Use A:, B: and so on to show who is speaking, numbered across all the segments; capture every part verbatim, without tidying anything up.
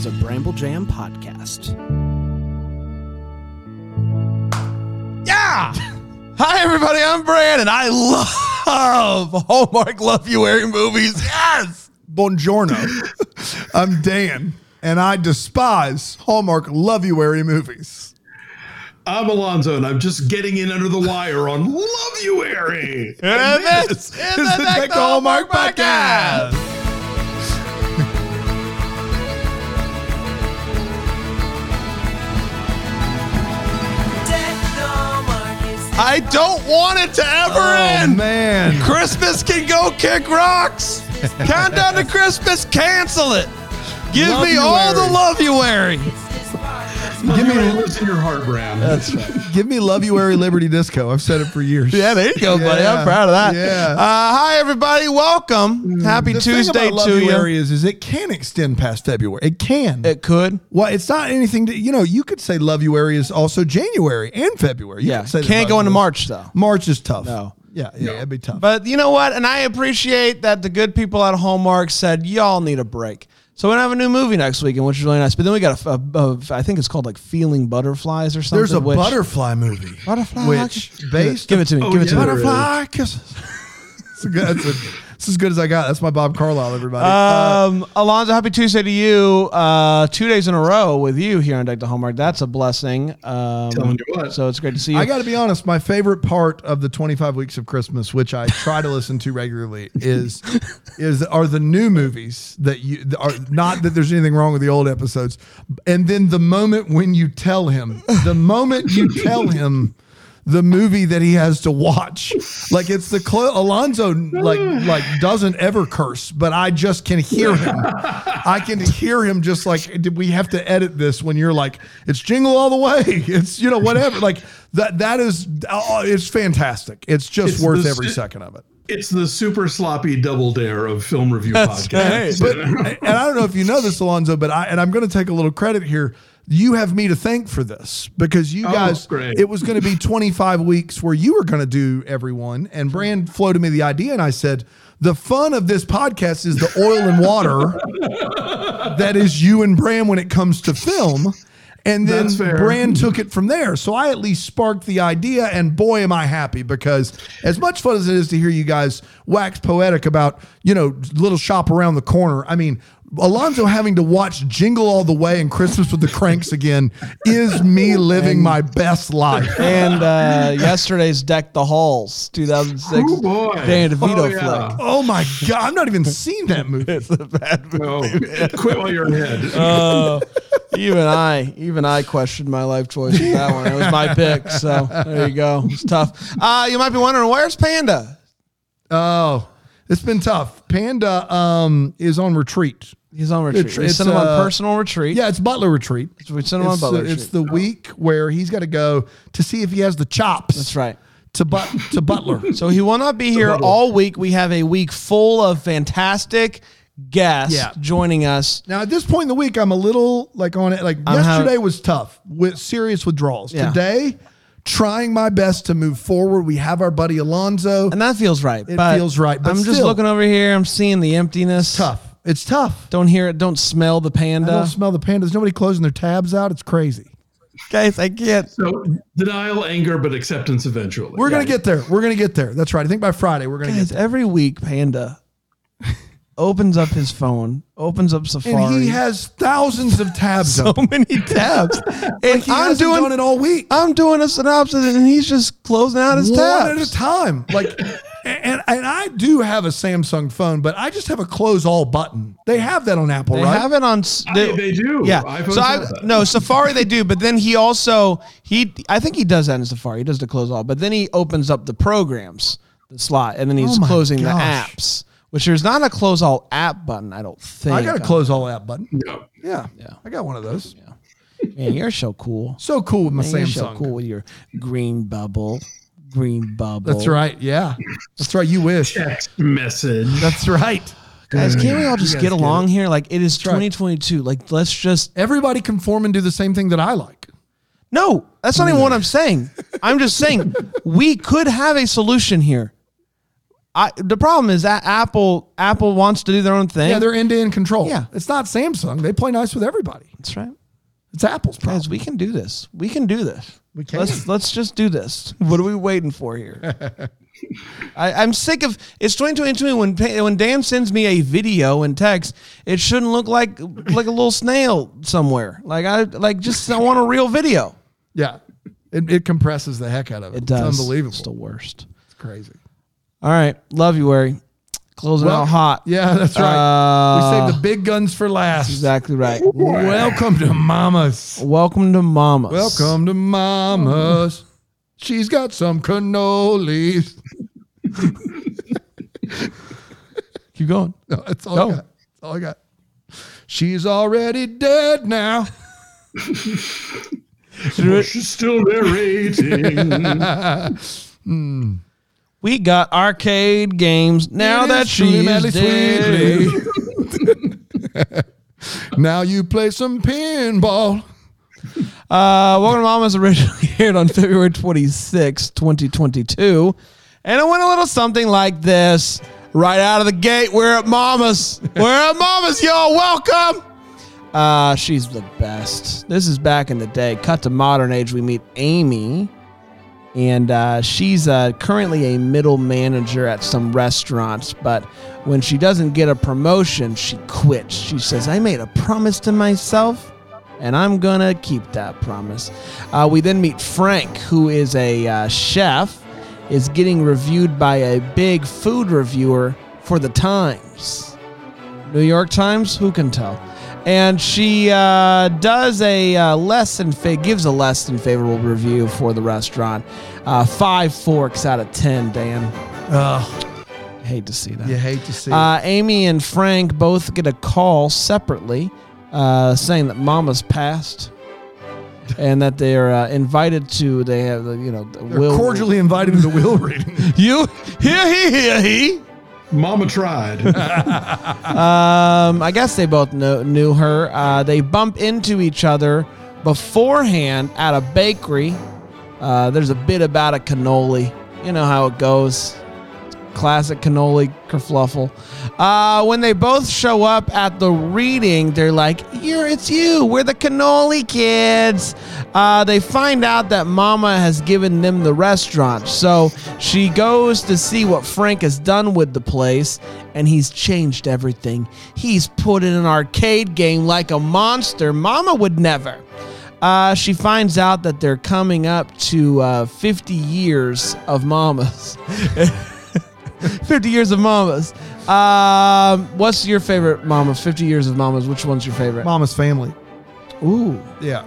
A: is a Bramble Jam podcast.
B: Yeah! Hi, everybody. I'm Brand, and I love Hallmark Love You Wearing movies. Yes!
C: Buongiorno. I'm Dan, and I despise Hallmark Love-You-Ary movies.
D: I'm Alonzo, and I'm just getting in under the wire on Love-You-Ary.
B: And, and this, this is, is the Deck the Hallmark, Hallmark podcast. podcast. I don't want it to ever
C: oh,
B: end.
C: Man,
B: Christmas can go kick rocks. Countdown to Christmas, cancel it. Give love me all the Love-You-Ary.
D: Give me what's in your heart, Brown.
C: That's right. Give me Love-You-Ary Liberty Disco. I've said it for years.
B: Yeah, there you go, yeah, buddy. I'm proud of that.
C: Yeah.
B: Uh, hi, everybody. Welcome. Happy
C: the
B: Tuesday
C: thing about
B: to you.
C: Love-You-Ary is, is it can extend past February. It can.
B: It could.
C: Well, it's not anything to, you know, you could say Love-You-Ary is also January and February. You
B: yeah.
C: could say
B: Can't go into March, though.
C: March is tough.
B: No.
C: Yeah, yeah,
D: no.
C: it'd be tough.
B: But you know what? And I appreciate that the good people at Hallmark said, y'all need a break. So we're going to have a new movie next weekend, which is really nice. But then we got a, a, a I think it's called like Feeling Butterflies or something.
C: There's a
B: which,
C: butterfly movie.
B: Butterfly?
C: Which, based...
B: Give it to me.
D: Oh,
B: Give it to
D: yeah,
B: me.
C: Butterfly kisses. It's a good, it's, a, it's as good as I got. That's my Bob Carlisle, everybody.
B: Um, uh, Alonzo, happy Tuesday to you. Uh, two days in a row with you here on Deck the Hallmark. That's a blessing. Um,
D: Telling you what.
B: So it's great to see you.
C: I got to be honest. My favorite part of the twenty-five weeks of Christmas, which I try to listen to regularly, is is are the new movies that you are not that there's anything wrong with the old episodes, and then the moment when you tell him, the moment you tell him. The movie that he has to watch, like it's the cl- Alonzo like like doesn't ever curse, but I just can hear him. I can hear him just like, did we have to edit this when you're like, it's Jingle All the Way, it's you know whatever, like that that is uh, it's fantastic. It's just
D: It's
C: worth
D: the-
C: every second of it.
D: It's the super sloppy double dare of film review podcasts.
C: But and I don't know if you know this, Alonzo, but I and I'm going to take a little credit here. You have me to thank for this because you
D: Oh,
C: guys,
D: great.
C: it was going to be twenty-five weeks where you were going to do everyone. And Brand floated me the idea. And I said, the fun of this podcast is the oil and water that is you and Brand when it comes to film. And then
D: That's fair.
C: Brand took it from there. So I at least sparked the idea. And boy, am I happy because as much fun as it is to hear you guys wax poetic about, you know, little shop around the corner. I mean, Alonzo having to watch Jingle All the Way and Christmas with the Cranks again is me living my best life.
B: And uh, yesterday's Deck the Halls, two thousand six.
D: Oh, boy.
B: Danny DeVito
D: Oh, yeah.
B: flick.
C: Oh my God, I've not even seen that movie.
B: It's a bad movie.
D: Oh, quit while you're ahead.
B: Uh, even I, even I questioned my life choice with that one. It was my pick, so there you go. It's tough. Uh, you might be wondering, where's Panda?
C: Oh, it's been tough. Panda um, is on retreat.
B: He's on retreat.
C: It's-
B: we
C: it's,
B: sent him on
C: uh,
B: personal retreat.
C: Yeah, it's Butler retreat.
B: We sent him on
C: It's,
B: Butler
C: uh,
B: retreat.
C: it's the week where he's got to go to see if he has the chops.
B: That's right.
C: To but to Butler.
B: So he will not be here
D: Butler.
B: all week. We have a week full of fantastic guests
C: Yeah.
B: joining us.
C: Now at this point in the week, I'm a little like on it. Like
B: I'm
C: yesterday
B: having-
C: was tough with serious withdrawals.
B: Yeah.
C: Today, trying my best to move forward. We have our buddy Alonzo.
B: And that feels right.
C: It
B: but
C: feels right, but
B: I'm just
C: still.
B: looking over here. I'm seeing the emptiness.
C: Tough. It's tough.
B: Don't hear it. Don't smell the
C: I
B: panda.
C: don't smell the pandas. Nobody closing their tabs out. It's crazy.
B: Guys, I can't.
D: So denial, anger, but acceptance eventually.
C: We're gonna get there. We're gonna get there. That's right. I think by Friday we're gonna
B: Guys,
C: get there.
B: every week, Panda opens up his phone, opens up Safari.
C: And he has thousands of tabs
B: so
C: open.
B: many tabs. and
C: Like he
B: I'm
C: hasn't
B: doing
C: done it all week.
B: I'm doing a synopsis, and he's just closing out his
C: One
B: tabs.
C: at a time. Like, and and I do have a Samsung phone, but I just have a close all button. They have that on Apple,
B: They
C: right?
B: have it on. s-
D: I- they do.
B: Yeah.
D: iPhones
B: so I,
D: have that.
B: no Safari they do, but then he also he I think he does that in Safari. He does the close all, but then he opens up the programs, the slot, and then he's
C: Oh my
B: closing the
C: gosh.
B: apps. Which there's not a close all app button. I don't think.
C: I got a close all app button.
D: No.
C: Yeah,
B: Yeah.
C: I got one of those.
B: Man, you're so cool.
C: So cool with my
B: Man, you're so
C: Samsung.
B: cool with your green bubble, green bubble.
C: That's right. Yeah, that's right. You wish.
D: Text message.
C: That's right.
B: Guys, can't we all just
C: guys
B: get
C: get
B: along here? Like it is
C: right.
B: twenty twenty-two. Like let's just
C: Everybody conform and do the same thing that I like.
B: no. That's not even what I'm saying. I'm just saying we could have a solution here. I, the problem is that Apple Apple wants to do their own thing.
C: Yeah, they're end-to-end control.
B: Yeah.
C: It's not Samsung. They play nice with everybody.
B: That's right.
C: It's Apple's problem.
B: Guys, we can do this. We can do this.
C: We can.
B: Let's let's just do this. What are we waiting for here? I, I'm sick of it's twenty twenty-two when when Dan sends me a video and text, it shouldn't look like like a little snail somewhere. Like I like just I want a real video.
C: Yeah. It, it compresses the heck out of it.
B: It does.
C: It's unbelievable.
B: It's the worst.
C: It's crazy.
B: All right, love you, Wary. Closing
C: Well,
B: out hot.
C: Yeah, that's right.
B: Uh,
C: we saved the big guns for last.
B: Exactly right.
C: Welcome to Mama's.
B: Welcome to Mama's.
C: Welcome to Mama's. She's got some cannolis.
B: Keep going.
C: No, that's all
B: Go.
C: I got. That's all I got. She's already dead now.
D: She's still narrating.
C: Hmm.
B: We got arcade games now
C: It
B: that
C: is truly,
B: she's
C: madly,
B: dead.
C: sweetly. Now you play some pinball.
B: Uh, Welcome to Mama's originally aired on February twenty-sixth, twenty twenty-two. And it went a little something like this. Right out of the gate, we're at Mama's. We're at Mama's, y'all. Welcome. Uh, she's the best. This is back in the day. Cut to modern age, we meet Amy. And uh, she's uh, currently a middle manager at some restaurants. But when she doesn't get a promotion, she quits. She says, I made a promise to myself, and I'm going to keep that promise. Uh, we then meet Frank, who is a uh, chef, is getting reviewed by a big food reviewer for the Times. New York Times? Who can tell? And she uh, does a uh, less than fa- gives a less than favorable review for the restaurant. Uh, five forks out of ten, Dan.
C: Ugh.
B: Hate to see that.
C: You hate to see
B: Uh, Amy and Frank both get a call separately uh, saying that Mama's passed and that they're uh, invited to, they have, you know,
C: They're
B: will.
C: cordially invited to the will reading.
B: You, here, he, here, he.
D: Mama tried.
B: Um, I guess they both know, knew her. Uh, they bump into each other beforehand at a bakery. Uh, there's a bit about a cannoli. You know how it goes. Classic cannoli kerfluffle. Uh, when they both show up at the reading, they're like, "Here, it's you. We're the cannoli kids." Uh, they find out that Mama has given them the restaurant, so she goes to see what Frank has done with the place, and he's changed everything. He's put in an arcade game like a monster. Mama would never. Uh, she finds out that they're coming up to uh, fifty years of Mamas. fifty years of Mamas. Um, what's your favorite Mama? fifty years of Mamas. Which one's your favorite?
C: Mama's family.
B: Ooh.
C: Yeah.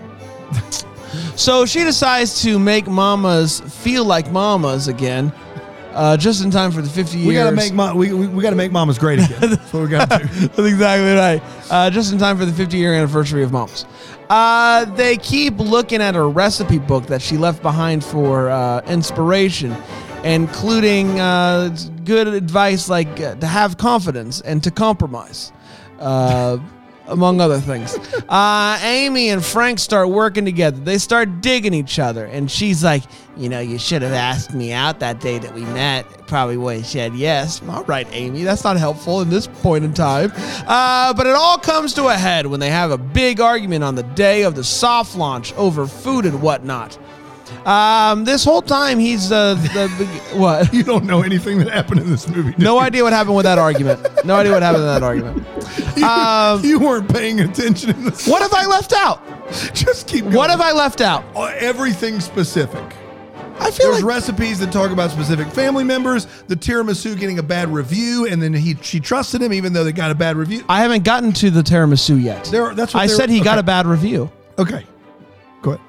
B: So she decides to make Mamas feel like Mamas again, uh, just in time for the fifty years.
C: We gotta make ma- we, we, we gotta make Mamas great again. That's what we gotta do.
B: That's exactly right. Uh, just in time for the fifty year anniversary of Mamas. Uh, they keep looking at her recipe book that she left behind for uh, inspiration, including uh, good advice like uh, to have confidence and to compromise, uh, among other things. Uh, Amy and Frank start working together. They start digging each other, and she's like, you know, you should have asked me out that day that we met. Probably would have said yes. All right, Amy, that's not helpful in this point in time. Uh, but it all comes to a head when they have a big argument on the day of the soft launch over food and whatnot. Um, this whole time he's uh, the what?
C: You don't know anything that happened in this movie. do
B: No
C: you?
B: idea what happened with that argument. No idea what happened in that argument. Um,
C: You weren't paying attention in this.
B: what have I left out?
C: Just keep going.
B: What have I left out?
C: Uh, Everything specific.
B: I feel
C: There's
B: like
C: recipes that talk about specific family members. The tiramisu getting a bad review, and then he she trusted him even though they got a bad review.
B: I haven't gotten to the tiramisu yet.
C: There, that's what
B: I
C: they
B: said
C: were-
B: he got
C: okay.
B: a bad review.
C: Okay, go ahead.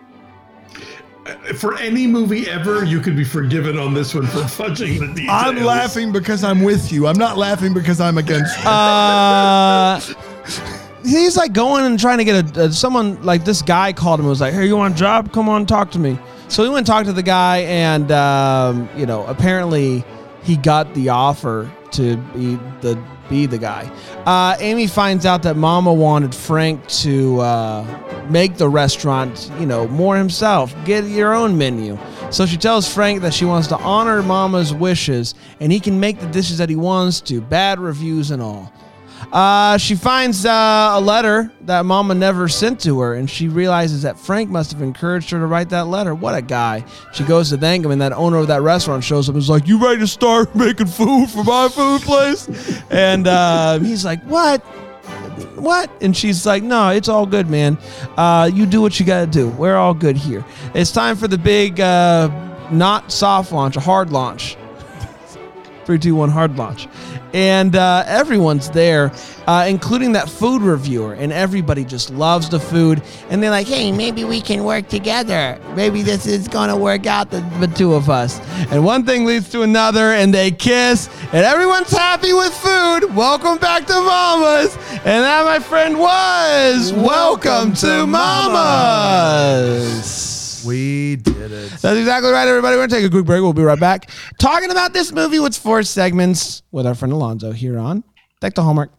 D: For any movie ever, you could be forgiven on this one for fudging the details.
C: I'm laughing because I'm with you. I'm not laughing because I'm against you.
B: Uh, he's like going and trying to get a, a someone like this guy called him and was like, "Hey, you want a job? Come on, talk to me." So he went and talked to the guy, and um, you know, apparently he got the offer to be the be the guy. Uh, Amy finds out that Mama wanted Frank to uh, make the restaurant, you know, more himself. Get your own menu. So she tells Frank that she wants to honor Mama's wishes, and he can make the dishes that he wants to, bad reviews and all. Uh, she finds uh, a letter that Mama never sent to her, and she realizes that Frank must have encouraged her to write that letter. What a guy. She goes to thank him, and that owner of that restaurant shows up and is like, you ready to start making food for my food place? And uh, he's like, what? What? And she's like, no, it's all good, man. Uh, you do what you got to do. We're all good here. It's time for the big, uh, not soft launch, a hard launch. Three, two, one, hard launch. And uh, everyone's there, uh, including that food reviewer, and everybody just loves the food. And they're like, hey, maybe we can work together. Maybe this is going to work out, the, the two of us. And one thing leads to another, and they kiss, and everyone's happy with food. Welcome back to Mama's. And that, my friend, was Welcome, Welcome to, to Mama's. Mama's.
C: We did it.
B: That's exactly right, everybody. We're going to take a quick break. We'll be right back. Talking about this movie with four segments with our friend Alonzo here on Deck the Hallmark.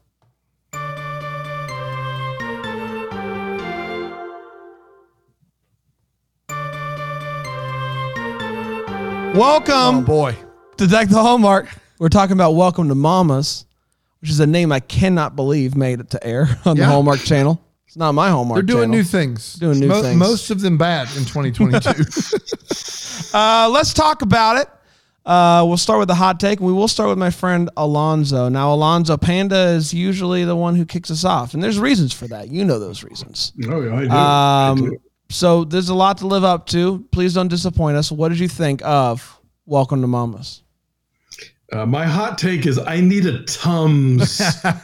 B: Welcome
C: Oh, boy.
B: to Deck the Hallmark. We're talking about Welcome to Mama's, which is a name I cannot believe made it to air on the
C: Yeah.
B: Hallmark Channel. It's not my Hallmark
C: They're doing
B: channel.
C: new things.
B: Doing new
C: Mo-
B: things.
C: Most of them bad in twenty twenty-two.
B: Uh, let's talk about it. Uh, we'll start with the hot take. We will start with my friend Alonzo. Now, Alonzo, Panda is usually the one who kicks us off, and there's reasons for that. You know those reasons.
D: Oh, yeah, I do. I
B: Um,
D: do.
B: so there's a lot to live up to. Please don't disappoint us. What did you think of Welcome to Mama's?
D: Uh, my hot take is I need a Tums.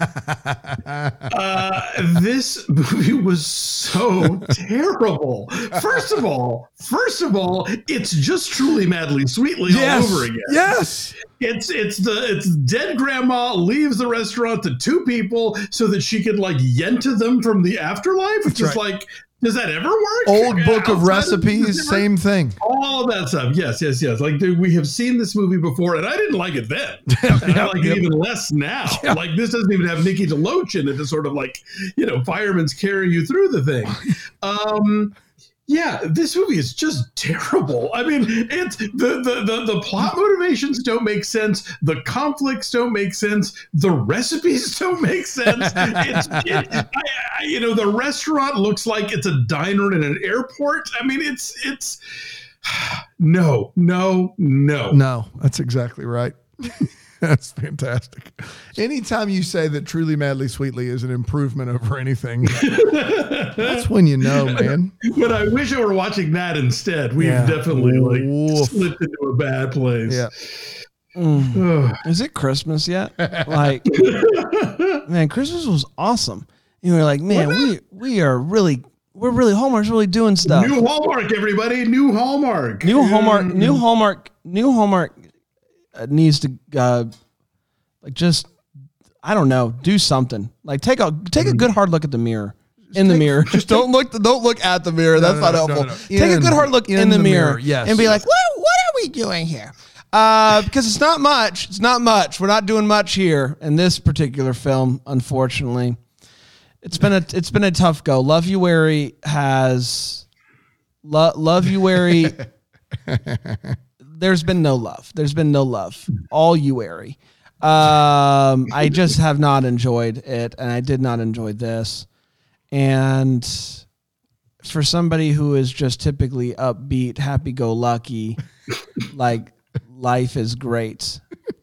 D: uh, this movie was so terrible. First of all, first of all, it's just Truly Madly Sweetly
C: yes.
D: all over again.
C: Yes.
D: It's it's the it's dead grandma leaves the restaurant to two people so that she could like yen to them from the afterlife, which is
C: right.
D: like, does that ever work?
C: Old book of
D: Outside
C: recipes, same thing.
D: all of that stuff. Yes, yes, yes. Like dude, we have seen this movie before, and I didn't like it then. And I like
C: yep.
D: it even less now.
C: Yeah.
D: Like this doesn't even have Nikki DeLoach in it to sort of like, you know, fireman's carrying you through the thing. Um, yeah, this movie is just terrible. I mean, it's the, the the the plot motivations don't make sense. The conflicts don't make sense. The recipes don't make sense. It's it, I, I, you know, the restaurant looks like it's a diner in an airport. I mean, it's it's no, no, no.
C: No, that's exactly right. That's fantastic. Anytime you say that Truly Madly Sweetly is an improvement over anything, that's when you know, man.
D: But I wish I were watching that instead. We've
C: Yeah.
D: definitely like
C: Oof.
D: slipped into a bad place.
C: Yeah.
B: Mm. Is it Christmas yet? Like, man, Christmas was awesome. You were like, man, we we are really, we're really, Hallmark's really doing stuff.
D: New Hallmark, everybody. New Hallmark.
B: New Hallmark, new Hallmark, new Hallmark uh, needs to uh, like just, I don't know, do something. Like take a take a good hard look at the mirror. In the
C: take-
B: mirror. Just don't look. Don't look at the mirror. That's
C: no,
B: not
C: no,
B: helpful.
C: no, no.
B: Take a
C: In-
B: good hard look in,
C: in
B: the,
C: the
B: mirror.
C: mirror, yes.
B: And be like, what? What are we doing here? Uh, because it's not much. It's not much. We're not doing much here in this particular film, unfortunately. It's been a. It's been a tough go. Love You Wary has. Lo, Love You Wary. There's been no love. There's been no love. All You Wary. Um, I just have not enjoyed it, and I did not enjoy this. And for somebody who is just typically upbeat, happy-go-lucky, like life is great.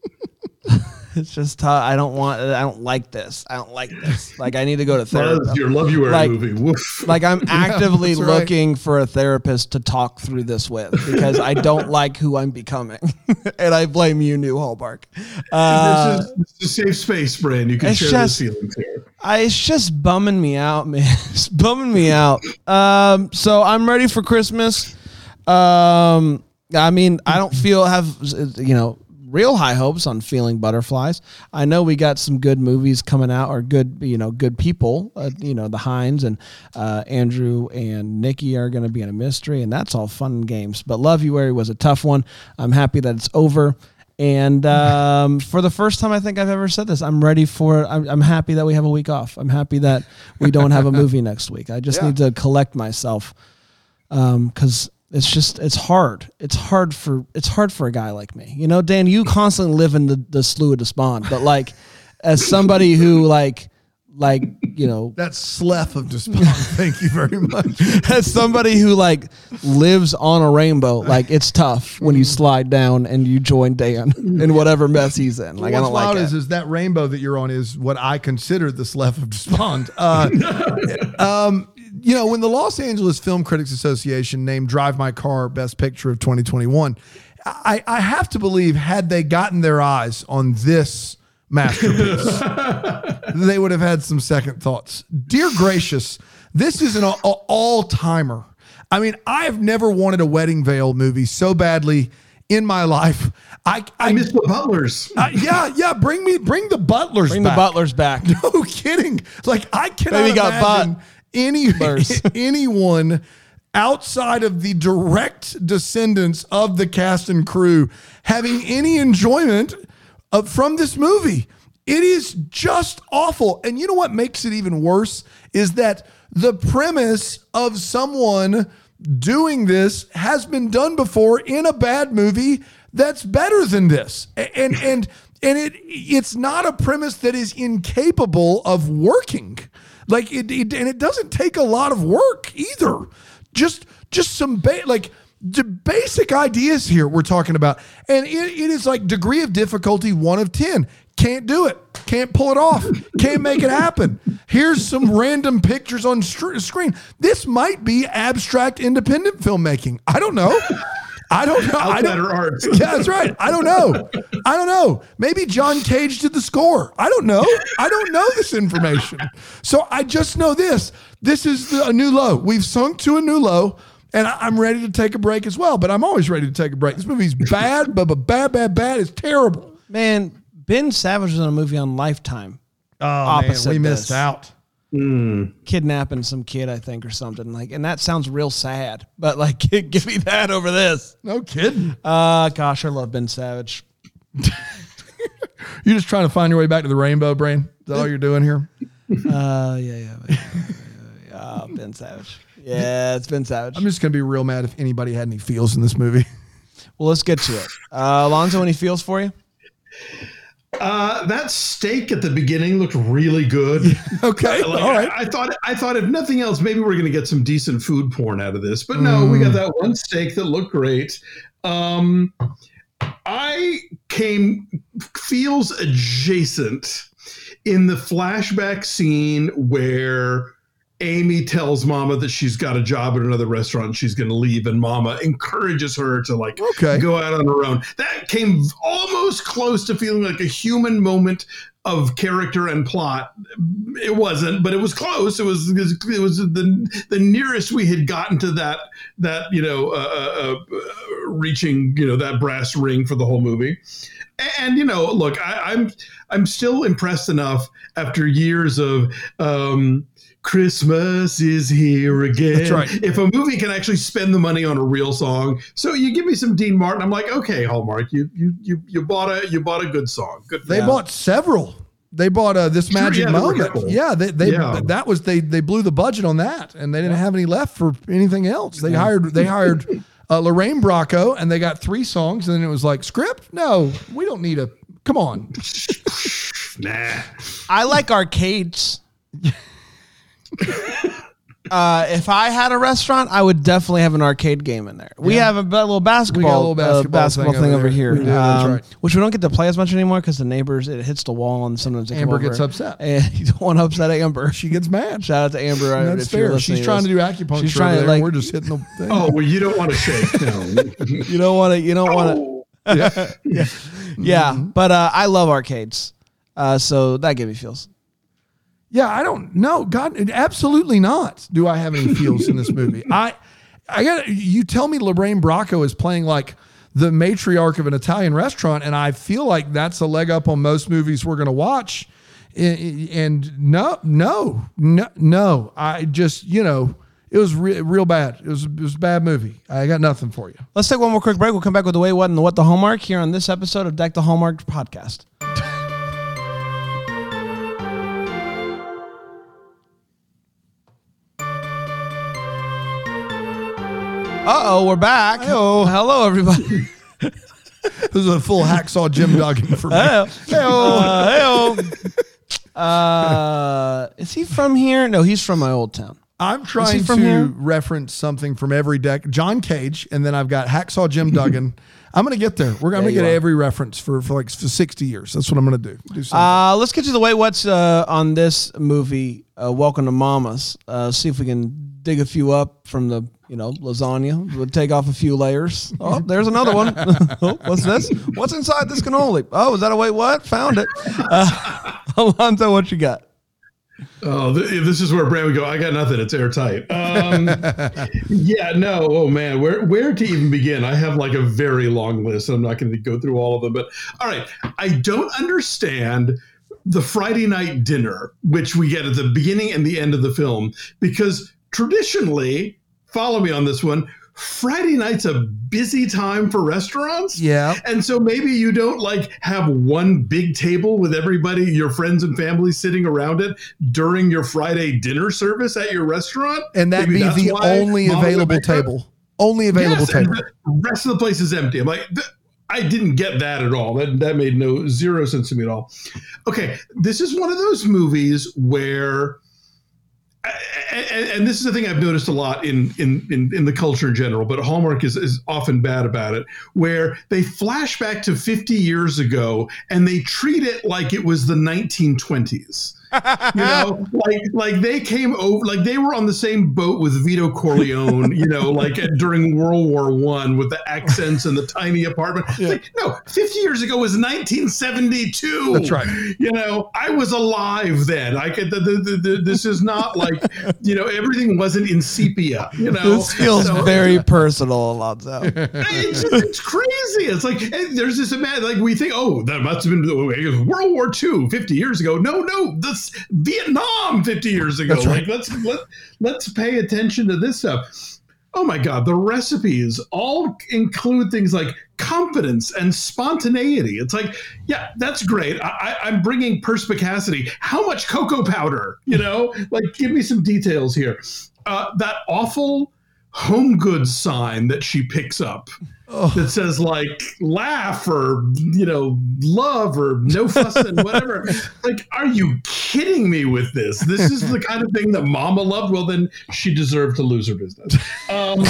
B: It's just tough. I don't want. I don't like this. I don't like this. Like I need to go to therapy.
D: Buzz, your Love You Were
B: Like-
D: movie. Woof.
B: Like I'm actively
C: that's right.
B: looking for a therapist to talk through this with because I don't like who I'm becoming, and I blame you, New Hallmark. Uh,
D: this, is, this is a safe space, Brand. You can
B: it's
D: share
B: just-
D: those feelings here.
B: I, it's just bumming me out, man. It's bumming me out. Um, so I'm ready for Christmas. Um, I mean, I don't feel have you know real high hopes on Feeling Butterflies. I know we got some good movies coming out, or good you know good people. Uh, you know the Hines and uh, Andrew and Nikki are going to be in a mystery, and that's all fun and games. But Love You Wary was a tough one. I'm happy that it's over. And um, for the first time I think I've ever said this, I'm ready for, I'm, I'm happy that we have a week off. I'm happy that we don't have a movie next week. I just
C: Yeah.
B: need to collect myself because um, it's just, it's hard. It's hard for, it's hard for a guy like me. You know, Dan, you constantly live in the, the slough of despond, but like as somebody who like, like, you know,
C: That slough of despond. Thank you very much.
B: as somebody who like lives on a rainbow, like it's tough when you slide down and you join Dan in whatever mess he's in. Like I
C: What's
B: don't like
C: wild
B: it.
C: is, is that rainbow that you're on is what I consider the slough of despond. Uh, um, you know, when the Los Angeles Film Critics Association named Drive My Car Best Picture of twenty twenty-one, I, I have to believe had they gotten their eyes on this masterpiece, they would have had some second thoughts. Dear gracious, this is an all, all-timer. I mean, I have never wanted a Wedding Veil movie so badly in my life. I, I,
D: I miss the Butlers.
C: uh, yeah, yeah. Bring me, bring the Butlers
B: Bring
C: back.
B: the Butlers back.
C: No kidding. Like I cannot
B: Baby got
C: imagine
B: butt.
C: any
B: Butlers.
C: anyone outside of the direct descendants of the cast and crew having any enjoyment of, from this movie. It is just awful. And you know what makes it even worse is that the premise of someone doing this has been done before in a bad movie that's better than this. And and and it it's not a premise that is incapable of working. Like it, it and it doesn't take a lot of work either. Just just some ba- like the basic ideas here we're talking about. And it, it is like degree of difficulty one of ten. Can't do it. Can't pull it off. Can't make it happen. Here's some random pictures on str- screen. This might be abstract independent filmmaking. I don't know. I don't know. I don't,
D: Outsider art.
C: yeah, that's right. I don't know. I don't know. Maybe John Cage did the score. I don't know. I don't know this information. So I just know this. This is the, a new low. We've sunk to a new low, and I, I'm ready to take a break as well. But I'm always ready to take a break. This movie's bad, but, but bad, bad, bad. It's terrible.
B: Man, Ben Savage was in a movie on Lifetime.
C: Oh,
B: Opposite
C: man, we missed
B: this.
C: out.
B: Kidnapping some kid, I think, or something. Like, and that sounds real sad. But like, give me that over this.
C: No kidding.
B: Uh gosh, I love Ben Savage.
C: You're just trying to find your way back to the rainbow, Brain? Is that all you're doing here?
B: Uh yeah, yeah, yeah, yeah, yeah. Oh, Ben Savage. Yeah, it's Ben Savage.
C: I'm just going to be real mad if anybody had any feels in this movie.
B: Well, let's get to it. Uh, Alonzo, any feels for you?
D: Uh, that steak at the beginning looked really good.
C: Okay,
D: Like,
C: all right.
D: I, I thought, I thought if nothing else, maybe we're going to get some decent food porn out of this. But no, we got that one steak that looked great. Um, I came feels adjacent in the flashback scene where Amy tells Mama that she's got a job at another restaurant and she's going to leave, and Mama encourages her to like
C: Okay.
D: go out on her own. That came almost close to feeling like a human moment of character and plot. It wasn't, but it was close. It was it was the the nearest we had gotten to that that you know uh, uh, uh, reaching you know that brass ring for the whole movie. And you know, look, I, I'm I'm still impressed enough after years of. Um, Christmas is here again.
C: That's right.
D: If a movie can actually spend the money on a real song, so you give me some Dean Martin, I'm like, okay, Hallmark, you you you you bought a you bought a good song. Good.
C: They
B: Yeah.
C: bought several. They bought uh, this
D: Sure,
C: magic
D: yeah, they were
C: moment.
D: cool.
C: Yeah, they, they
D: Yeah.
C: that was they they blew the budget on that, and they didn't have any left for anything else. They hired they hired uh, Lorraine Bracco, and they got three songs, and then it was like script. No, we don't need a. Come on.
D: Nah.
B: I like arcades. Uh, if I had a restaurant, I would definitely have an arcade game in there. We
C: Yeah.
B: have a, b- little basketball,
C: little basketball
B: uh, basketball
C: thing
B: thing,
C: over
B: over
C: there.
B: here,
C: We do, that's
B: um,
C: right.
B: which we don't get to play as much anymore because the neighbors it hits the wall and sometimes they come
C: Amber
B: over.
C: gets upset.
B: And you don't want to upset Amber.
C: She gets mad.
B: Shout out to Amber. uh,
C: That's
B: if you're
C: fair.
B: listening
C: She's
B: to
C: trying to
B: this.
C: do acupuncture.
B: She's trying
C: over
B: to
C: there,
B: like.
C: We're just hitting the thing.
D: Oh well, you don't want to shake. No.
B: You don't want to. You don't want to.
D: Oh.
C: yeah.
B: Yeah, but uh, I love arcades, uh, so that gave me feels.
C: Yeah, I don't know. God, absolutely not. Do I have any feels in this movie? I, I got you. Tell me, Lorraine Bracco is playing like the matriarch of an Italian restaurant, and I feel like that's a leg up on most movies we're going to watch. And no, no, no, no. I just, you know, It was re- real bad. It was, it was a bad movie. I got nothing for you.
B: Let's take one more quick break. We'll come back with the Wait, What, and the What the Hallmark here on this episode of Deck the Hallmark podcast. Uh-oh, we're back.
C: Hello.
B: Hello, everybody.
C: This is a full hacksaw Jim Duggan for me.
B: Hello. Hello. Uh, uh, is he from here? No, he's from my old town.
C: I'm trying
B: from
C: to
B: here?
C: reference something from every deck. John Cage, and then I've got Hacksaw Jim Duggan. I'm going to get there. We're going to
B: Yeah,
C: get
B: you are.
C: every reference for, for like for sixty years. That's what I'm going to do. Do something.
B: Uh, let's get to the Wait, What's uh, on this movie, uh, Welcome to Mama's. Uh, see if we can dig a few up from the, you know, lasagna. We'll take off a few layers. Oh, there's another one. Oh, what's this? What's inside this cannoli? Oh, is that a Wait, What? Found it. Uh, Alonzo, what you got?
D: Oh, th- this is where Brad would go, I got nothing. It's airtight. Um, yeah, no. Oh, man. Where where to even begin? I have like a very long list. I'm not going to go through all of them. But all right. I don't understand the Friday night dinner, which we get at the beginning and the end of the film, because traditionally, follow me on this one, Friday night's a busy time for restaurants.
C: Yeah.
D: And so maybe you don't like have one big table with everybody, your friends and family sitting around it during your Friday dinner service at your restaurant.
C: And that
D: Maybe
C: be
D: that's
C: the
D: why
C: only
D: Mama's
C: available
D: America-
C: table. Only available
D: Yes, and
C: table.
D: the rest of the place is empty. I'm like, th- I didn't get that at all. That that made no zero sense to me at all. Okay, this is one of those movies where, and, and this is the thing I've noticed a lot in in in, in the culture in general, but Hallmark is, is often bad about it, where they flash back to fifty years ago and they treat it like it was the nineteen twenties. You know, like like they came over, like they were on the same boat with Vito Corleone, you know, like during World War One with the accents and the tiny apartment. It's like, no, fifty years ago was nineteen seventy-two.
C: That's right.
D: You know, I was alive then. I could. The, the, the, this is not like, you know, everything wasn't in sepia. You know,
B: This feels
D: So-
B: very personal, Alonzo.
D: it's, just, it's crazy. It's like and there's this imagine like we think, oh, that must have been World War Two fifty years ago. No, no, that's Vietnam fifty years ago.
C: That's right.
D: Like let's let let's pay attention to this stuff. Oh my God, the recipes all include things like confidence and spontaneity. It's like, yeah, that's great. I, I, I'm bringing perspicacity. How much cocoa powder? You know, like give me some details here. Uh, that awful home goods sign that she picks up that says like laugh or, you know, love or no fuss and whatever. Like, are you kidding me with this? This is the kind of thing that Mama loved. Well, then she deserved to lose her business. Um,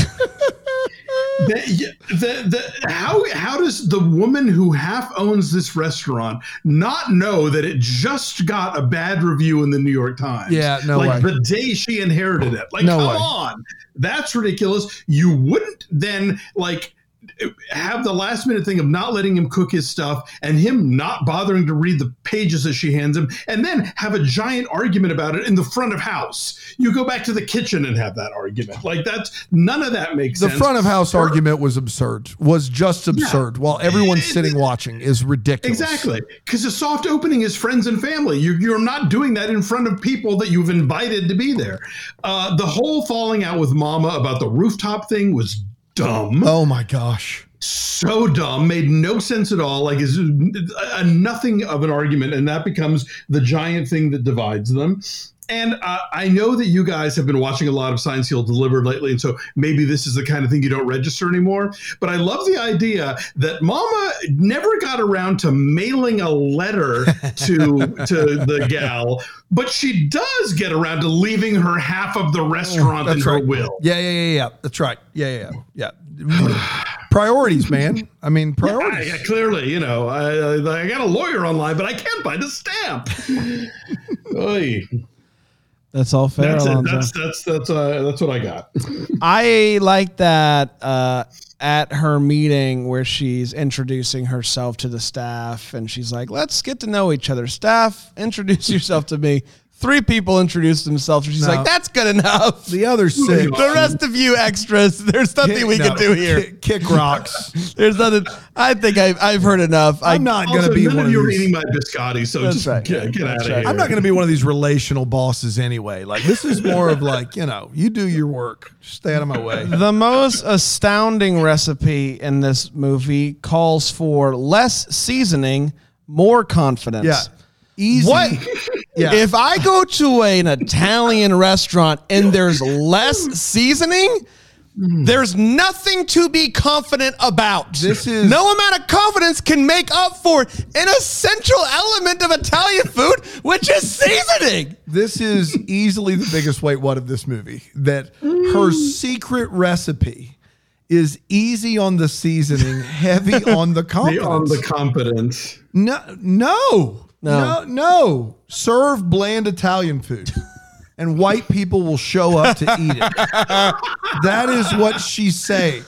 D: the, the, the, how, how does the woman who half owns this restaurant not know that it just got a bad review in the New York Times?
C: Yeah, no
D: like
C: way.
D: the day she inherited it. Like,
C: No
D: come
C: way.
D: on. That's ridiculous. You wouldn't then like have the last minute thing of not letting him cook his stuff and him not bothering to read the pages that she hands him and then have a giant argument about it in the front of house. You go back to the kitchen and have that argument. Like that's none of that makes
C: The
D: sense.
C: front of house
D: Her-
C: argument was absurd, was just absurd while everyone's
D: It-
C: sitting watching is ridiculous.
D: Exactly. Because a soft opening is friends and family. You're, you're not doing that in front of people that you've invited to be there. Uh, the whole falling out with Mama about the rooftop thing was dumb.
C: Oh my gosh.
D: So dumb, made no sense at all. Like is a, a nothing of an argument, and that becomes the giant thing that divides them. And uh, I know that you guys have been watching a lot of Signed, Sealed, Delivered lately, and so maybe this is the kind of thing you don't register anymore. But I love the idea that Mama never got around to mailing a letter to to the gal, but she does get around to leaving her half of the restaurant in
C: That's
D: her
C: right.
D: will.
C: Yeah, yeah, yeah, yeah. That's right. Yeah, yeah, yeah. Priorities, man. I mean, priorities.
D: Yeah, clearly, you know, I, I, I got a lawyer online, but I can't find a stamp. Oy.
B: That's all fair,
D: That's it.
B: Alonzo.
D: That's that's that's uh, that's what I got.
B: I like that uh, at her meeting where she's introducing herself to the staff and she's like, let's get to know each other. Staff, introduce yourself to me. Three people introduced themselves. And she's
C: No.
B: like, that's good enough.
C: The other six.
B: The rest of you extras, there's nothing
C: Kick-
B: we
C: no,
B: can do here.
C: Kick, kick rocks.
B: There's nothing. I think I've, I've heard enough.
C: I'm
B: I,
C: not going
D: Also,
C: to be
D: none
C: one
D: of
C: of
D: you are
C: these.
D: eating my biscotti, so
B: That's
D: just
B: right.
D: get, get
B: That's
D: out of
B: right.
D: here.
C: I'm not going to be one of these relational bosses anyway. Like, this is more of like, you know, you do your work. Stay out of my way.
B: The most astounding recipe in this movie calls for less seasoning, more confidence.
C: Yeah. Easy.
B: What?
C: Yeah.
B: If I go to an Italian restaurant and there's less seasoning, there's nothing to be confident about.
C: This is-
B: no amount of confidence can make up for an essential element of Italian food, which is seasoning.
C: This is easily the biggest wait what of this movie. That her secret recipe is easy on the seasoning, heavy on the
D: The,
C: confidence.
D: on the competence.
C: No, no,
B: No.
C: no, no. Serve bland Italian food, and white people will show up to eat it. That is what she's saying.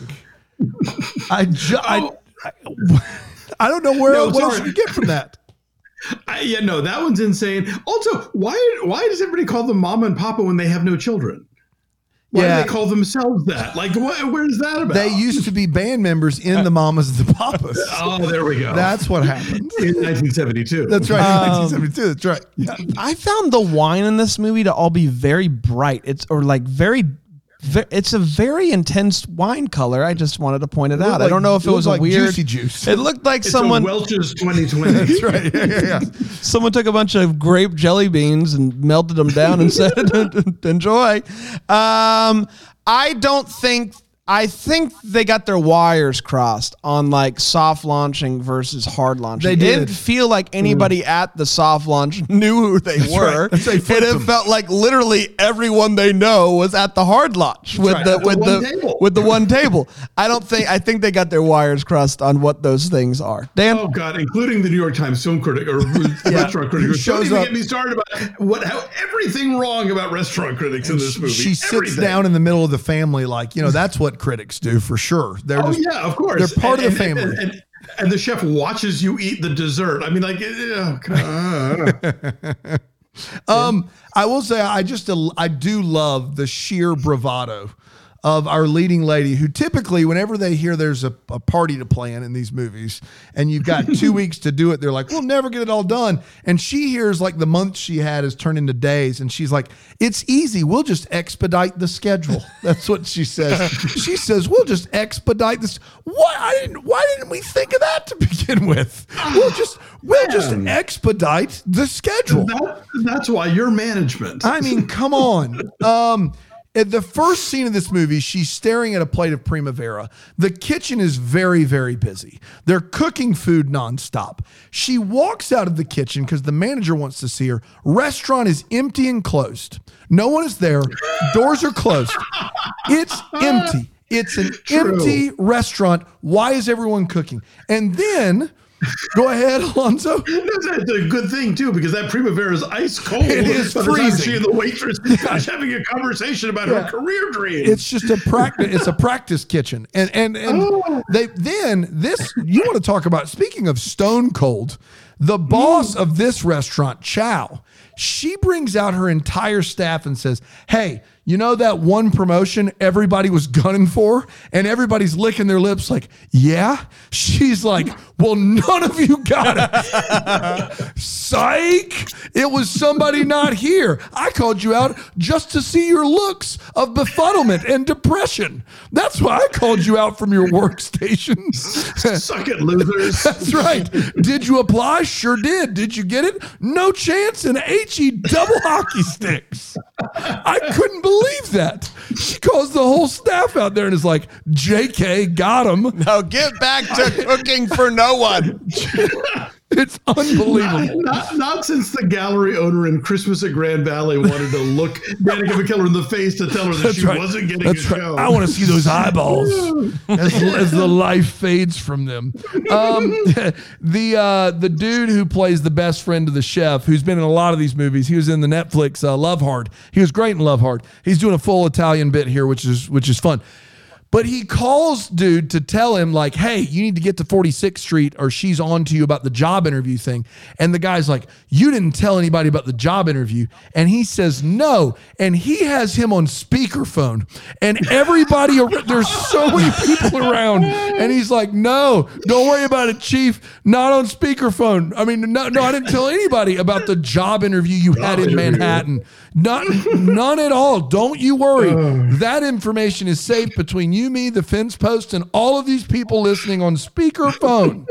C: I, ju- I, I, I don't know where
D: No,
C: what else
D: sorry.
C: you get from that.
D: I, yeah, no, that one's insane. Also, why why does everybody call them mama and papa when they have no children? Why
C: Yeah.
D: do they call themselves that? Like, what, where's that about?
C: They used to be band members in the Mamas and the Papas.
D: Oh, there we go.
C: That's what happened.
D: in nineteen seventy-two.
C: That's right.
B: Um,
C: nineteen seventy-two. That's right. Yeah.
B: I found the wine in this movie to all be very bright. It's or like very, ve- it's a very intense wine color. I just wanted to point it out. I
C: like-
B: don't know if
C: it
B: it was
C: looked
B: a
C: like
B: weird
C: juicy juice.
B: It looked like
D: It's
B: someone
D: a Welch's twenty twenty.
C: That's right. Yeah, yeah, yeah.
B: someone took a bunch of grape jelly beans and melted them down and said, "Enjoy." Um, I don't think. I think they got their wires crossed on like soft launching versus hard launching.
C: They
B: It
C: did.
B: didn't feel like anybody at the soft launch knew who they were.
C: right. That's how they
B: And
C: flipped
B: it
C: them.
B: felt like literally everyone they know was at the hard launch with
C: right.
B: the
C: At
D: the
B: with
D: one
B: the
D: table.
B: with the one table. I don't think. I think they got their wires crossed on what those things are. Dan.
D: Oh God, including the New York Times film critic or restaurant critic.
C: Who
D: Don't
C: shows
D: even
C: up-
D: get me started about what how everything wrong about restaurant critics in this movie.
C: She sits
D: Everything.
C: down in the middle of the family, like, you know, that's what critics do for sure. They're
D: Oh
C: just,
D: yeah, of course.
C: they're part
D: And-
C: of the
D: and-
C: family.
D: And, and, and the chef watches you eat the dessert. I mean, like, oh, God.
C: Um, I will say I just I do love the sheer bravado of our leading lady, who typically, whenever they hear there's a, a party to plan in these movies and you've got two weeks to do it, they're like, we'll never get it all done. And she hears like the month she had is turned into days. And she's like, it's easy. We'll just expedite the schedule. That's what she says. She says, we'll just expedite this. What? I didn't, why didn't we think of that to begin with? We'll just, we'll just
D: Man.
C: expedite the schedule.
D: That, that's why you're management.
C: I mean, come on. Um, at the first scene of this movie, she's staring at a plate of Primavera. The kitchen is very, very busy. They're cooking food nonstop. She walks out of the kitchen because the manager wants to see her. Restaurant is empty and closed. No one is there. Doors are closed. It's empty. It's an
D: True.
C: empty restaurant. Why is everyone cooking? And then, go ahead, Alonzo.
D: That's that's a good thing too, because that Primavera is ice cold.
C: It is
D: By the time
C: freezing.
D: she and the waitress is having a conversation about
C: Yeah.
D: her career dreams.
C: It's just a practice. It's a practice kitchen, and and and
D: Oh.
C: they then this. You want to talk about? Speaking of stone cold, the boss of this restaurant, Chow, she brings out her entire staff and says, "Hey, you know that one promotion everybody was gunning for, and everybody's licking their lips like, yeah." She's like, "Well, none of you got it." Psych! It was somebody not here. I called you out just to see your looks of befuddlement and depression. That's why I called you out from your workstation.
D: Suck it, losers.
C: That's right. Did you apply? Sure did. Did you get it? No chance in H E double hockey sticks. I couldn't believe that. She calls the whole staff out there and is like, J K, got him.
B: Now get back to cooking for no one.
C: It's unbelievable.
D: Not, not since the gallery owner in Christmas at Grand Valley wanted to look Danica McKellar in the face to tell her that
C: That's
D: she
C: right.
D: wasn't getting
C: That's
D: a
C: right.
D: show.
C: I want to see those eyeballs as, as the life fades from them. Um, the uh, the dude who plays the best friend of the chef, who's been in a lot of these movies, he was in the Netflix uh, Love Hard. He was great in Love Hard. He's doing a full Italian bit here, which is which is fun. But he calls dude to tell him like, hey, you need to get to forty-sixth Street or she's on to you about the job interview thing. And the guy's like, you didn't tell anybody about the job interview. And he says no. And he has him on speakerphone. And everybody, there's so many people around. And he's like, no, don't worry about it, Chief. Not on speakerphone. I mean, no, no, I didn't tell anybody about the job interview you had in Manhattan. Not, none at all. Don't you worry. That information is safe between you, me, the fence post, and all of these people listening on speakerphone.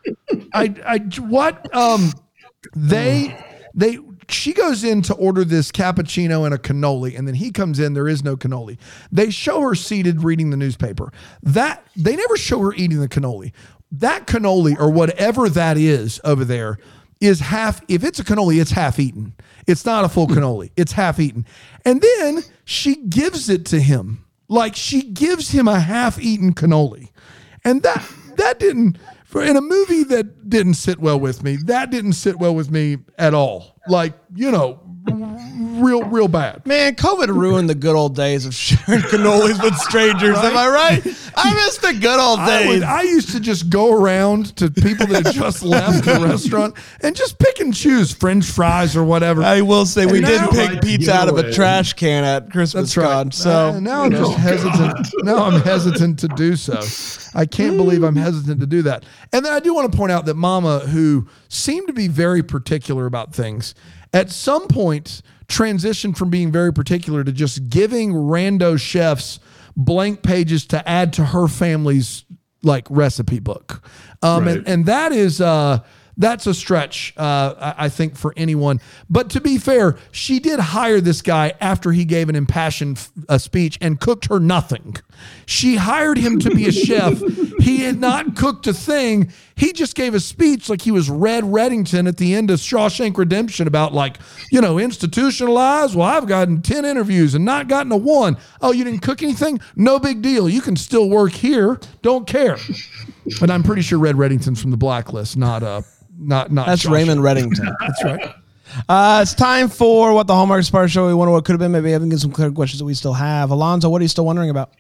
C: I, I, what? Um, they, they, she goes in to order this cappuccino and a cannoli, and then he comes in. There is no cannoli. They show her seated reading the newspaper. That they never show her eating the cannoli. That cannoli or whatever that is over there is half. If it's a cannoli, it's half eaten. It's not a full cannoli. It's half eaten. And then she gives it to him. Like she gives him a half eaten cannoli. And that that didn't, for in a movie that didn't sit well with me, that didn't sit well with me at all. Like, you know, real, real bad.
B: Man, COVID ruined the good old days of sharing cannolis with strangers. Right? Am I right? I miss the good old days.
C: I, would, I used to just go around to people that had just left the restaurant and just pick and choose French fries or whatever.
B: I will say we
C: And
B: did
C: now-
B: pick
D: Like,
B: pizza
D: you
B: out of
D: know
B: a
D: it.
B: trash can at Christmas
C: That's right.
B: con. So
C: Uh, now I'm just
D: Oh,
C: hesitant. Now I'm hesitant to do so. I can't believe I'm hesitant to do that. And then I do want to point out that Mama, who seemed to be very particular about things, at some point transitioned from being very particular to just giving rando chefs blank pages to add to her family's like recipe book. Um,
D: Right.
C: and, and that is, uh, that's a stretch, uh, I, I think, for anyone. But to be fair, she did hire this guy after he gave an impassioned f- uh, speech and cooked her nothing. She hired him to be a chef. He had not cooked a thing. He just gave a speech like he was Red Reddington at the end of Shawshank Redemption about like, you know, institutionalized. Well, I've gotten ten interviews and not gotten a one. Oh, you didn't cook anything? No big deal. You can still work here. Don't care. But I'm pretty sure Red Reddington's from the Blacklist, not uh, not not.
B: that's
C: Shawshank.
B: Raymond Reddington.
C: That's right.
B: Uh, it's time for what the Hallmark Spark Show. We wonder what could have been. Maybe having some clear questions that we still have. Alonzo, what are you still wondering about?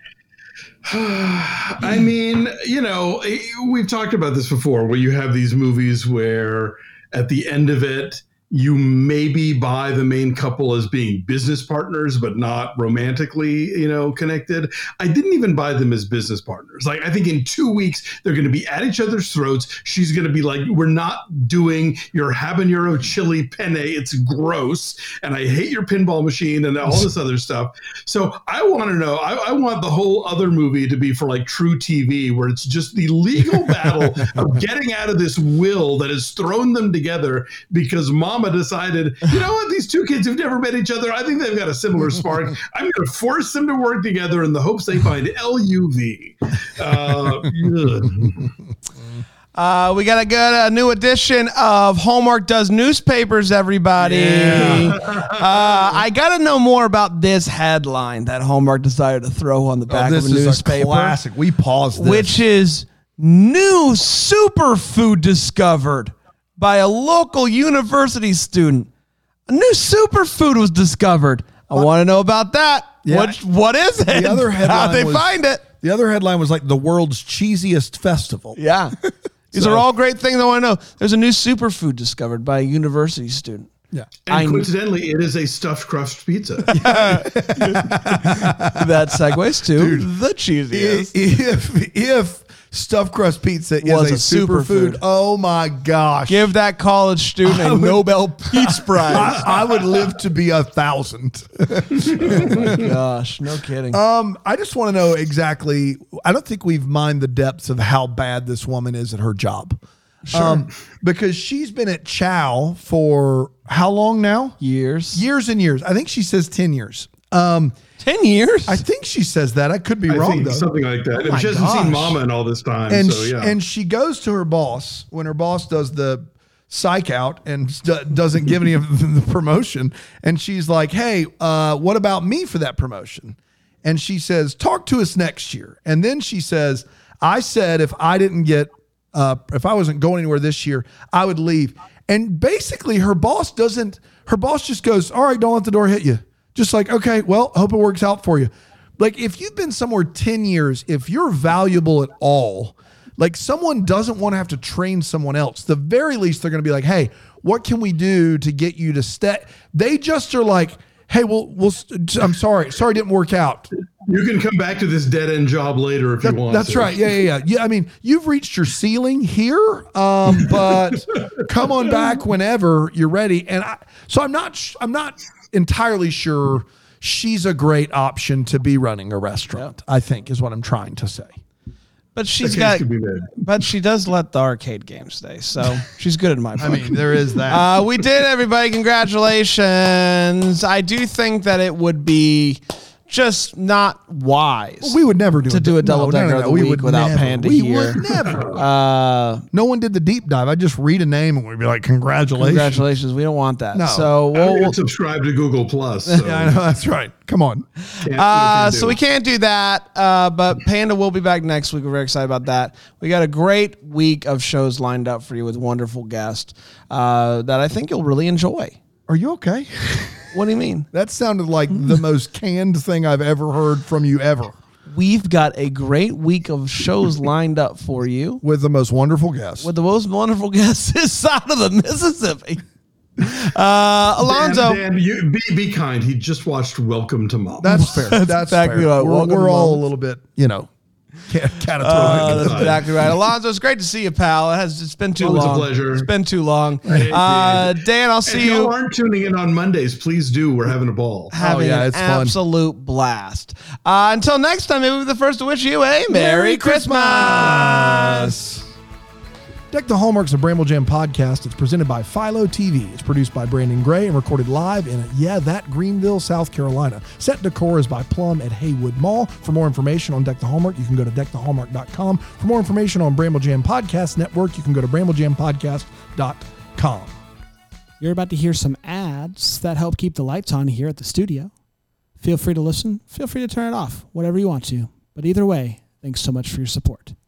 D: I mean, you know, we've talked about this before where you have these movies where at the end of it, you maybe buy the main couple as being business partners, but not romantically, you know, connected. I didn't even buy them as business partners. Like, I think in two weeks, they're going to be at each other's throats. She's going to be like, we're not doing your habanero chili penne. It's gross. And I hate your pinball machine and all this other stuff. So I want to know, I, I want the whole other movie to be for like True T V, where it's just the legal battle of getting out of this will that has thrown them together because Mama decided, you know what, these two kids who've never met each other, I think they've got a similar spark. I'm going to force them to work together in the hopes they find L U V. Uh,
B: Uh, we got a good uh, new edition of Hallmark Does Newspapers, everybody.
C: Yeah.
B: uh, I got to know more about this headline that Hallmark decided to throw on the back
C: Oh, this
B: of a
C: is
B: newspaper.
C: a classic. We paused this.
B: Which is new superfood discovered by a local university student. A new superfood was discovered. I want to know about that.
C: Yeah.
B: What What is it?
C: The other headline
B: How'd they
C: was-
B: find it?
C: The other headline was like the world's cheesiest festival.
B: Yeah. These
C: So-
B: are all great things I want to know. There's a new superfood discovered by a university student.
C: Yeah.
D: and
B: I-
D: coincidentally, it is a stuffed crust pizza.
B: That segues to the cheesiest.
C: If if stuffed crust pizza is
B: Was
C: a,
B: a
C: superfood,
B: superfood.
C: oh my gosh.
B: Give that college student a
C: I would-
B: Nobel Peace Prize.
C: I, I would live to be a thousand.
B: Gosh, no kidding.
C: Um, I just want to know exactly. I don't think we've mined the depths of how bad this woman is at her job. Um, because she's been at Chow for how long now?
B: Years.
C: Years and years. I think she says ten years. Um,
B: Ten years?
C: I think she says that. I could be
D: I
C: wong
D: think
C: though.
D: something like that.
C: Oh my
D: she hasn't
C: gosh.
D: seen Mama in all this time.
C: and
D: so,
C: sh-
D: yeah.
C: and she goes to her boss when her boss does the psych out and st- doesn't give any of the promotion, and she's like, "Hey, uh, what about me for that promotion?" And she says, "Talk to us next year." And then she says, "I said if I didn't get, uh, if I wasn't going anywhere this year, I would leave." And basically, her boss doesn't. Her boss just goes, "All right, don't let the door hit you." Just like, okay, well, hope it works out for you. Like if you've been somewhere ten years, if you're valuable at all, like someone doesn't want to have to train someone else. The very least they're going to be like, hey, what can we do to get you to stay? They just are like, hey, well, we'll, I'm sorry. Sorry, it didn't work out.
D: You can come back to this dead end job later if
C: That,
D: you want.
C: that's
D: to.
C: right. Yeah, yeah, yeah. Yeah. I mean, you've reached your ceiling here, um, but come on back whenever you're ready. And I, so I'm not, sh- I'm not entirely sure she's a great option to be running a restaurant. I think is what I'm trying to say.
B: But she's
D: case
B: got,
D: could be made.
B: but she does let the arcade games stay, so she's good in my book.
C: I mean, there is that.
B: Uh, we did, everybody. Congratulations. I do think that it would be just not wise
C: we would never do
B: to
C: it.
B: do a double
C: No,
B: decker
C: no, no,
B: of
C: no.
B: the
C: We
B: week
C: would
B: without
C: never.
B: Panda
C: we
B: here.
C: would never.
B: Uh,
C: No one did the deep dive. I just read a name and we'd be like, congratulations.
B: congratulations. We don't want that.
C: No.
B: So
D: I'm
B: we'll,
D: going
B: we'll
D: to subscribe to Google Plus. So
C: Yeah, I know. That's right. Come on.
D: can't-
B: Uh,
D: can't
B: so
D: do
B: we
D: it.
B: can't do that, uh, but Panda will be back next week. We're very excited about that. We got a great week of shows lined up for you with wonderful guests uh, that I think you'll really enjoy.
C: Are you okay?
B: What do you mean?
C: That sounded like the most canned thing I've ever heard from you ever.
B: We've got a great week of shows lined up for you
C: With the most wonderful guests.
B: with the most wonderful guests this side of the Mississippi. Uh, Alonzo.
D: Dan, Dan, you, be, be kind. He just watched Welcome to Mom.
C: That's fair. That's,
B: exactly
C: fair.
B: right.
C: We're,
B: Welcome
C: we're
B: to
C: all
B: Mom.
C: a little bit, you know, ca-
B: Uh,
C: catatonic.
B: that's exactly right. Alonzo, it's great to see you, pal. It has it's been too
D: Always a
B: long.
D: pleasure.
B: It's been too long.
D: Hey,
B: Uh,
D: Dan.
B: Dan, I'll
D: If
B: see
D: y'all
B: you.
D: aren't tuning in on Mondays, please do. We're having a ball.
B: Having
C: yeah,
B: an
C: it's fun.
B: absolute blast. Uh, until next time, maybe we'll be the first to wish you a Merry, Christmas.
C: Deck the Hallmarks of Bramble Jam podcast. It's presented by Philo T V. It's produced by Brandon Gray and recorded live in, yeah, that Greenville, South Carolina. Set decor is by Plum at Haywood Mall. For more information on Deck the Hallmark, you can go to deck the hallmark dot com. For more information on Bramble Jam Podcast Network, you can go to bramble jam podcast dot com.
A: You're about to hear some ads that help keep the lights on here at the studio. Feel free to listen. Feel free to turn it off, whatever you want to. But either way, thanks so much for your support.